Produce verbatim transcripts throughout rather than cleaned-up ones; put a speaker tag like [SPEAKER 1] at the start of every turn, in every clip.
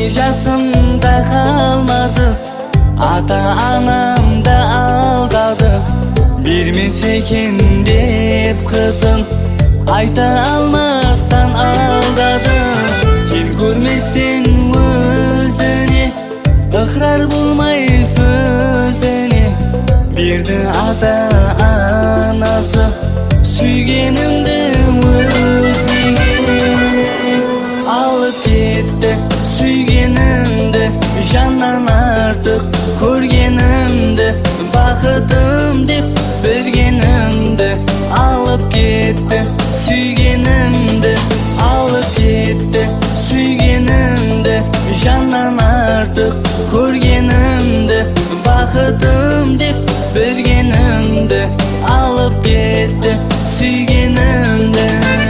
[SPEAKER 1] жасымда қалмады, ата-анам да алдады. Бермесе екен деп қызын айта алмастан алдады. Ел көрместен өзіне, ықрар болмай сөзіне, берді ата-анасы сүйгенімді өзгеге. Алып кетті сүйгенімді, жаннан артық көргенімді, бақытым деп білгенімді. Алып кетті сүйгенімді, алып кетті сүйгенімді, жаннан артық көргенімді, бақытым деп білгенімді. Алып кетті сүйгенімді.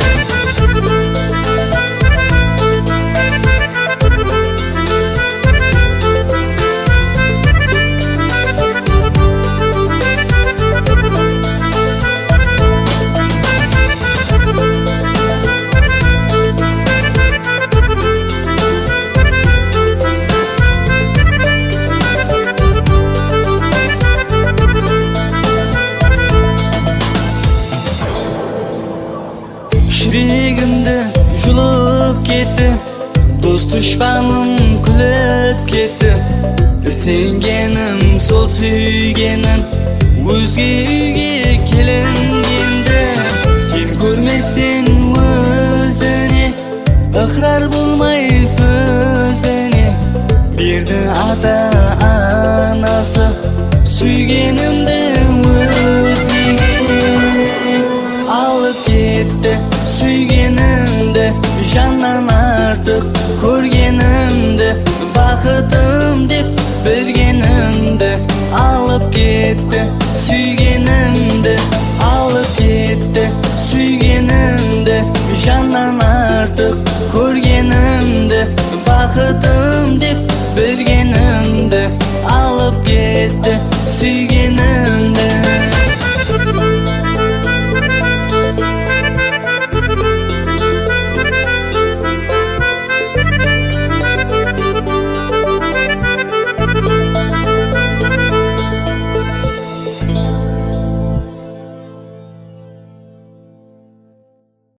[SPEAKER 1] Жүрегімді жұлып кетті, дос дұшпаным күліп кетті. Сенгенім сол сүйгенім, өзге үйге келінгенді. Ел көрместен өзіне, ықрар болмай сөзіне, берді ата-анасы сүйгенімді өзгеге. Алып кетті сүйгенімді, жаннан артық көргенімді, бақытым деп білгенімді. Алып кетті сүйгенімді.